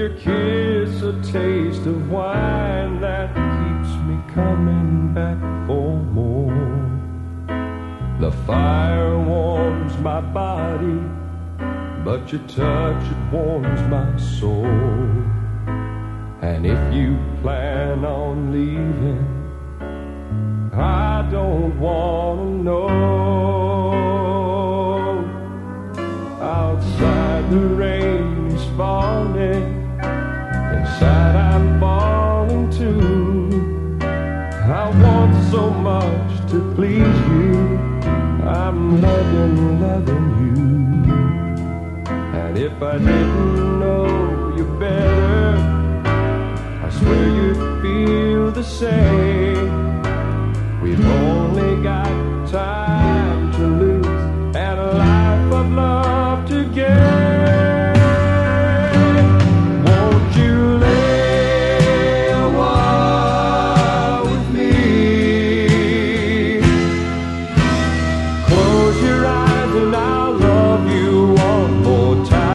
your kiss a taste of wine that keeps me coming back for more. The fire warms my body, but your touch, it warms my soul. And if you plan on leaving, I don't want to know. Outside the rain is falling, inside I'm falling too. I want so much to please you, I'm loving you. And if I didn't know you better, I swear you'd feel the same.